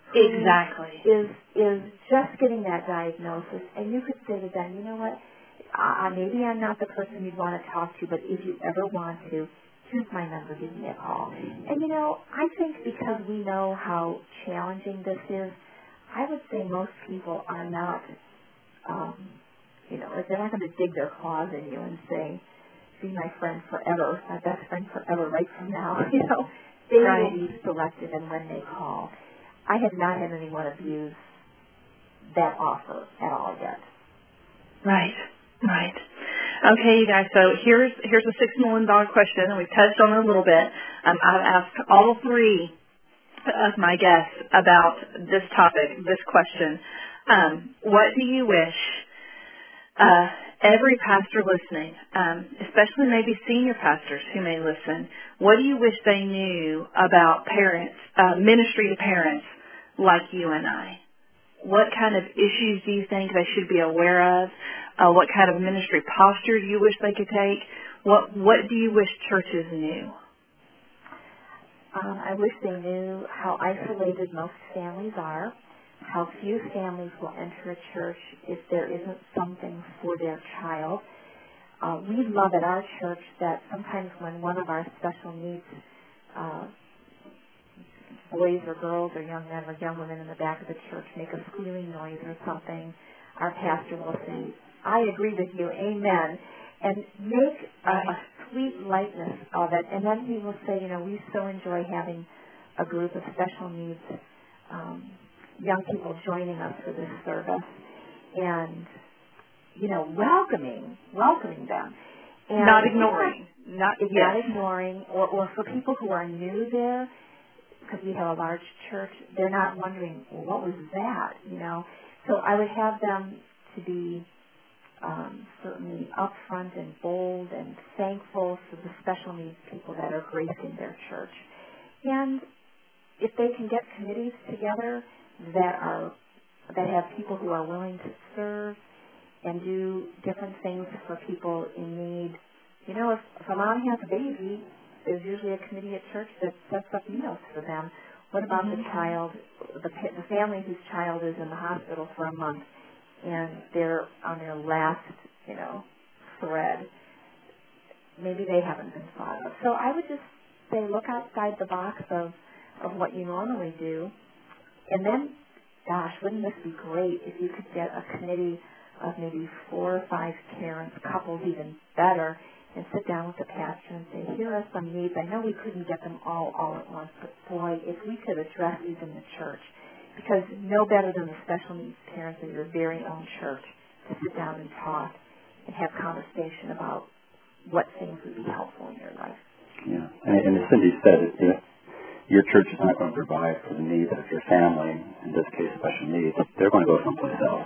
Exactly. Is is just getting that diagnosis, and you could say to them, you know what, uh, maybe I'm not the person you'd want to talk to, but if you ever want to, here's my number, give me a call. And you know, I think because we know how challenging this is, I would say most people are not, um, you know, they're not going to dig their claws in you and say, be my friend forever, my best friend forever right from now. You know, they right. will be selective in when they call. I have not had anyone abuse that offer at all yet. Right, right. Okay, you guys, so here's here's a six million dollar question, and we've touched on it a little bit. Um, I've asked all three of my guests about this topic, this question. Um, what do you wish uh, every pastor listening, um, especially maybe senior pastors who may listen, what do you wish they knew about parents, uh, ministry to parents like you and I? What kind of issues do you think they should be aware of? Uh, what kind of ministry posture do you wish they could take? What What do you wish churches knew? Um, I wish they knew how isolated most families are, how few families will enter a church if there isn't something for their child. Uh, we love at our church that sometimes when one of our special needs uh, boys or girls or young men or young women in the back of the church make a squealing noise or something, our pastor will say, I agree with you, amen, and make a, a sweet lightness of it. And then he will say, you know, we so enjoy having a group of special needs um, young people joining us for this service and, you know, welcoming, welcoming them. And not ignoring. Not, it's yes. not ignoring, or, or for people who are new there, because we have a large church, they're not wondering, well, what was that, you know? So I would have them to be um, certainly upfront and bold and thankful for the special needs people that are gracing their church. And if they can get committees together that are that have people who are willing to serve and do different things for people in need. You know, if, if a mom has a baby, there's usually a committee at church that sets up meals for them. What about mm-hmm. the child, the, the family whose child is in the hospital for a month and they're on their last, you know, thread? Maybe they haven't been thought of. So I would just say look outside the box of, of what you normally do. And then, gosh, wouldn't this be great if you could get a committee of maybe four or five parents, couples even better, and sit down with the pastor and say, here are some needs. I know we couldn't get them all all at once, but boy, if we could address these in the church, because no better than the special needs parents of your very own church to sit down and talk and have conversation about what things would be helpful in your life. Yeah, and, and as Cindy said, it, you know, your church is not going to provide for the needs of your family, in this case special needs. They're going to go someplace else.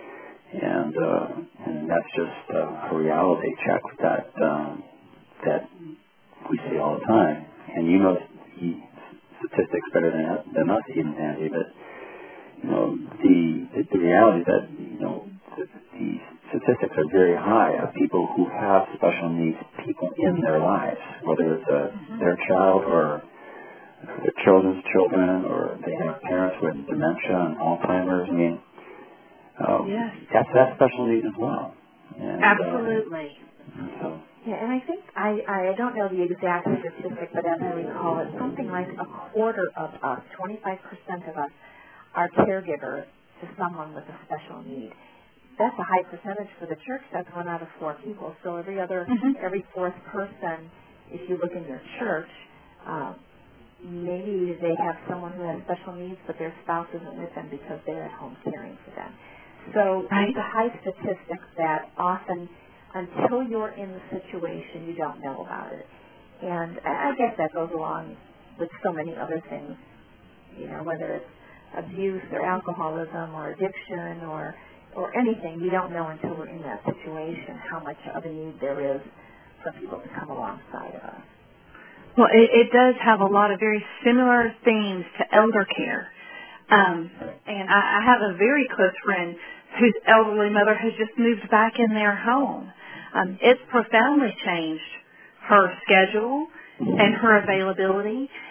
And uh, and that's just uh, a reality check that um, that we see all the time. And you know he, statistics better than than us, even Andy. But you know the the, the reality that you know the, the statistics are very high of people who have special needs people in their lives, whether it's a, their child or their children's children, or they have parents with dementia and Alzheimer's. I mean. Um, yes. That's that special need as well. And, Absolutely. Uh, so. Yeah, and I think, I, I don't know the exact statistic, but as I recall it, something like a quarter of us, twenty-five percent of us, are caregivers to someone with a special need. That's a high percentage for the church. That's one out of four people. So every other, mm-hmm. every fourth person, if you look in your church, uh, maybe they have someone who has special needs, but their spouse isn't with them because they're at home caring for them. So right. It's a high statistic that often, until you're in the situation, you don't know about it. And I guess that goes along with so many other things, you know, whether it's abuse or alcoholism or addiction or or anything. We don't know until we're in that situation how much of a need there is for people to come alongside of us. Well, it, it does have a lot of very similar themes to elder care. Um, and I, I have a very close friend whose elderly mother has just moved back in their home. Um, it's profoundly changed her schedule and her availability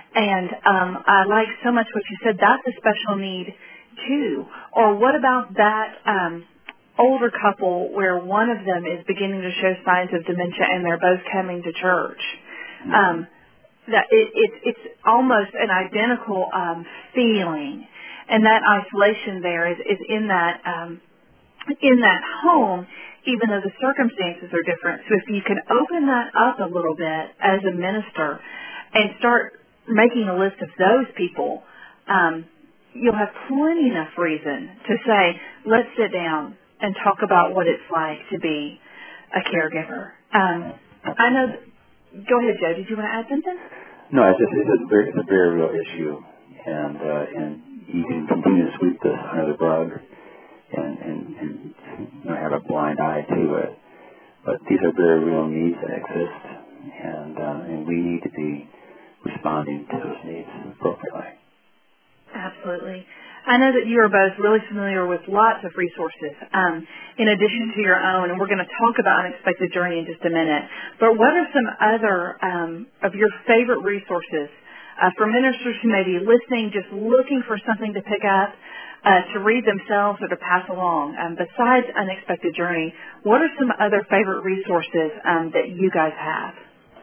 And um, I like so much what you said. That's a special need, too. Or what about that um, older couple where one of them is beginning to show signs of dementia and they're both coming to church? Um, that it, it, it's almost an identical um, feeling. And that isolation there is, is in that um, in that home, even though the circumstances are different. So if you can open that up a little bit as a minister and start making a list of those people, um, you'll have plenty enough reason to say, let's sit down and talk about what it's like to be a caregiver. Um, I know. Th- go ahead, Joe. Did you want to add something? No, it's just it's a very, it's a very real issue, and uh, and you can continue to sweep this under the rug and and, and you know, have a blind eye to it. But these are very real needs that exist, and uh, and we need to be responding to those needs appropriately. Absolutely. I know that you are both really familiar with lots of resources um, in addition to your own, and we're going to talk about Unexpected Journey in just a minute. But what are some other um, of your favorite resources uh, for ministers who may be listening, just looking for something to pick up, uh, to read themselves or to pass along? Um, besides Unexpected Journey, what are some other favorite resources um, that you guys have?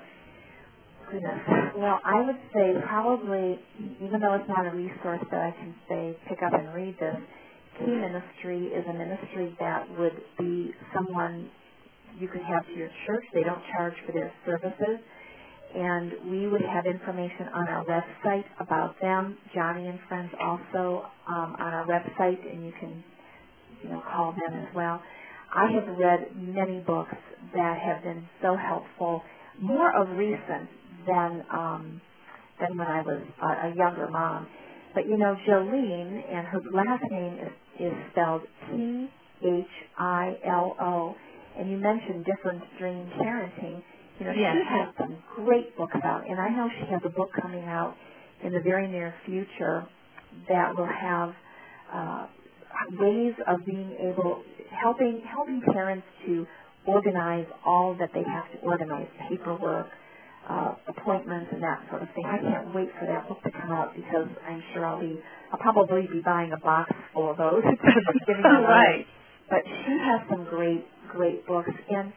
Goodness. Well, I would say probably, even though it's not a resource that I can say pick up and read this, Key Ministry is a ministry that would be someone you could have to your church. They don't charge for their services. And we would have information on our website about them. Johnny and Friends also um, on our website, and you can, you know, call them as well. I have read many books that have been so helpful, more of recent than um, than when I was a, a younger mom. But, you know, Jolene, and her last name is, is spelled T H I L O, and you mentioned Different Dream Parenting. You know, yes. She has some great books out, and I know she has a book coming out in the very near future that will have uh, ways of being able, helping helping parents to organize all that they have to organize, paperwork, uh, appointments, and that sort of thing. I can't wait for that book to come out because I'm sure I'll be, I'll probably be buying a box full of those. giving them right. But she has some great, great books. And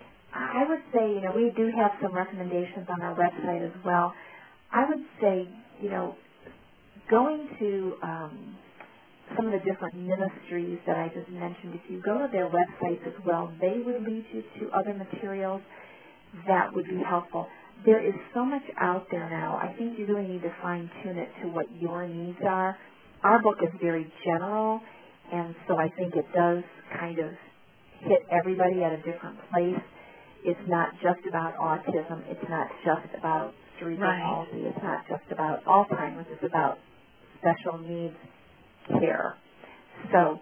I would say, you know, we do have some recommendations on our website as well. I would say, you know, going to um, some of the different ministries that I just mentioned, if you go to their websites as well, they would lead you to other materials that would be helpful. There is so much out there now. I think you really need to fine-tune it to what your needs are. Our book is very general, and so I think it does kind of hit everybody at a different place. It's not just about autism. It's not just about cerebral right. palsy. It's not just about Alzheimer's. It's about special needs care. So,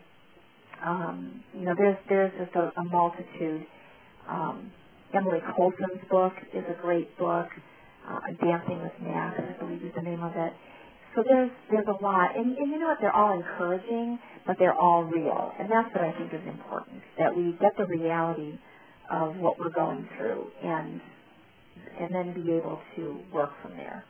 um, you know, there's there's just a, a multitude. Um, Emily Colson's book is a great book. Uh, Dancing with Max, I believe is the name of it. So there's there's a lot, and, and you know what? They're all encouraging, but they're all real, and that's what I think is important. That we get the reality of what we're going through, and and then be able to work from there.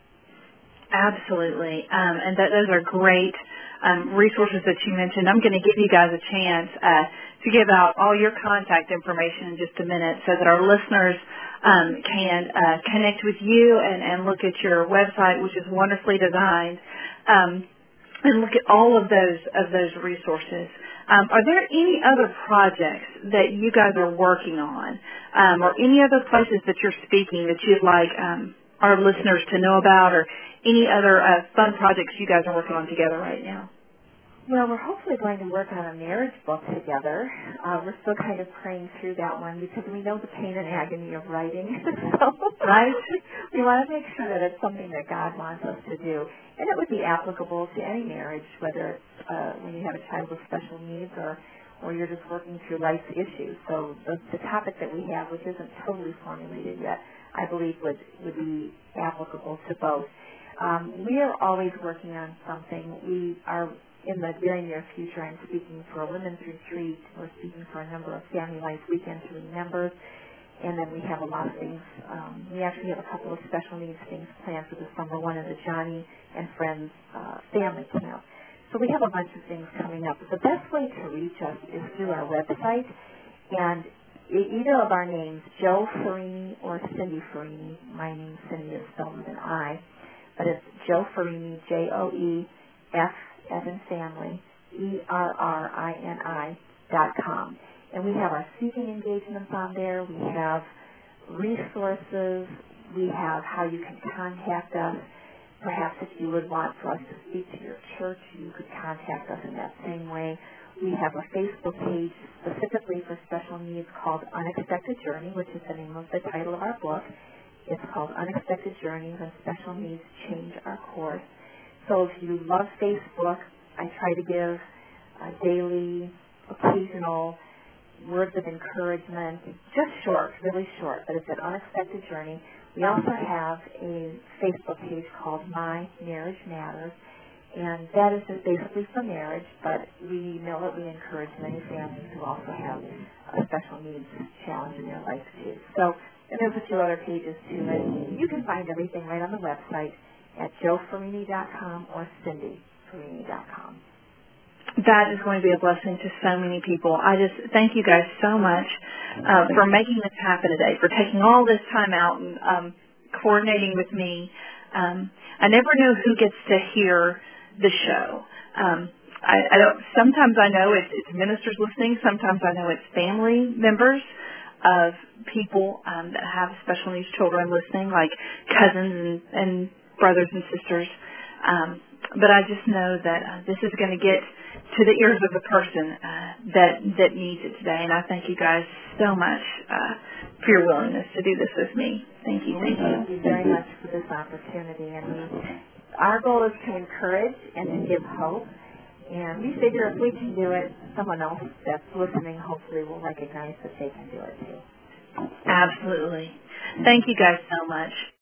Absolutely, um, and that, those are great um, resources that you mentioned. I'm going to give you guys a chance uh, to give out all your contact information in just a minute so that our listeners um, can uh, connect with you and, and look at your website, which is wonderfully designed, um, and look at all of those of those resources. Um, are there any other projects that you guys are working on, um, or any other places that you're speaking that you'd like um, our listeners to know about, or any other uh, fun projects you guys are working on together right now? Well, we're hopefully going to work on a marriage book together. Uh, we're still kind of praying through that one because we know the pain and agony of writing. so right? we want to make sure that it's something that God wants us to do. And it would be applicable to any marriage, whether it's uh, when you have a child with special needs or, or you're just working through life's issues. So the, the topic that we have, which isn't totally formulated yet, I believe would, would be applicable to both. Um, we are always working on something. We are in the very near future. I'm speaking for a women's retreat. We're speaking for a number of Family Life Weekend to members. And then we have a lot of things. Um, we actually have a couple of special needs things planned for the summer. One is a Johnny and Friends uh, family camp. So we have a bunch of things coming up. But the best way to reach us is through our website. And e- either of our names, Joe Farini or Cindy Farini. My name, Cindy, is spelled with an I. But it's Joe Farini, J O E F as in family, E R R I N I dot com. And we have our speaking engagements on there. We have resources. We have how you can contact us. Perhaps if you would want for us to speak to your church, you could contact us in that same way. We have a Facebook page specifically for special needs called Unexpected Journey, which is the name of the title of our book. It's called Unexpected Journeys and Special Needs Change Our Course. So if you love Facebook, I try to give uh, daily, occasional words of encouragement, just short, really short, but it's an Unexpected Journey. We also have a Facebook page called My Marriage Matters, and that is just basically for marriage, but we know that we encourage many families who also have a special needs challenge in their life too. So, and there's a few other pages to it. You can find everything right on the website at joe farini dot com or cindy farini dot com. That is going to be a blessing to so many people. I just thank you guys so much uh, for making this happen today, for taking all this time out and um, coordinating with me. Um, I never know who gets to hear the show. Um, I, I don't. Sometimes I know it's, it's ministers listening. Sometimes I know it's family members of people um, that have special needs children listening, like cousins and, and brothers and sisters. Um, but I just know that uh, this is going to get to the ears of the person uh, that that needs it today. And I thank you guys so much uh, for your willingness to do this with me. Thank you. Thank you. Thank you very much for this opportunity. And we, our goal is to encourage and to give hope. And we figure if we can do it, someone else that's listening hopefully will recognize that they can do it too. Absolutely. Thank you guys so much.